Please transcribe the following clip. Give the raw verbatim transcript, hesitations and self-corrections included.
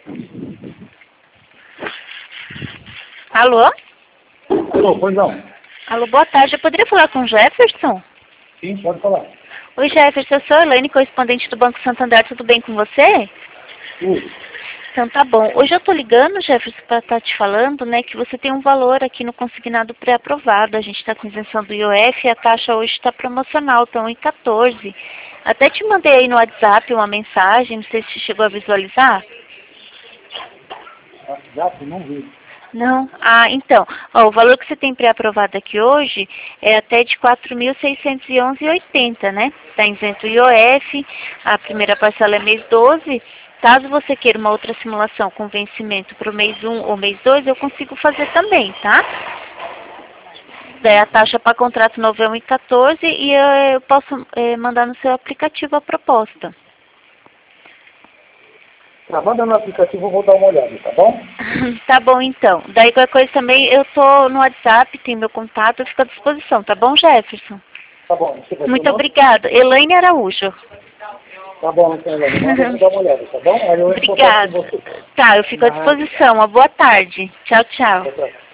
Alô? Alô, pois não. Alô, boa tarde. Eu poderia falar com o Jefferson? Sim, pode falar. Oi, Jefferson. Eu sou a Elaine, correspondente do Banco Santander. Tudo bem com você? Tudo. Então tá bom. Hoje eu tô ligando, Jefferson, para estar te falando, né, que você tem um valor aqui no consignado pré-aprovado. A gente está com isenção do I O F e a taxa hoje está promocional, estão em quatorze. Até te mandei aí no WhatsApp uma mensagem, não sei se você chegou a visualizar. WhatsApp, não vi. Não? Ah, então, ó, o valor que você tem pré-aprovado aqui hoje é até de quatro mil seiscentos e onze reais e oitenta centavos, né? Está isento o I O F, a primeira parcela é mês doze. Caso você queira uma outra simulação com vencimento para o mês um ou mês dois, eu consigo fazer também, tá? Daí a taxa para contrato novo é um e quatorze e eu, eu posso é, mandar no seu aplicativo a proposta. Tá, manda no aplicativo, eu vou dar uma olhada, tá bom? Tá bom, então. Daí qualquer coisa também, eu tô no WhatsApp, tem meu contato, eu fico à disposição, tá bom, Jefferson? Tá bom. Você vai Muito ter o nome? obrigada. Elaine Araújo. Tá bom, então, Elaine. Manda eu vou dar uma olhada, tá bom? Aí eu entro em contato Obrigada. com você. Tá, eu fico à Nada. disposição. Uma boa tarde. Tchau, tchau. Tchau, tchau.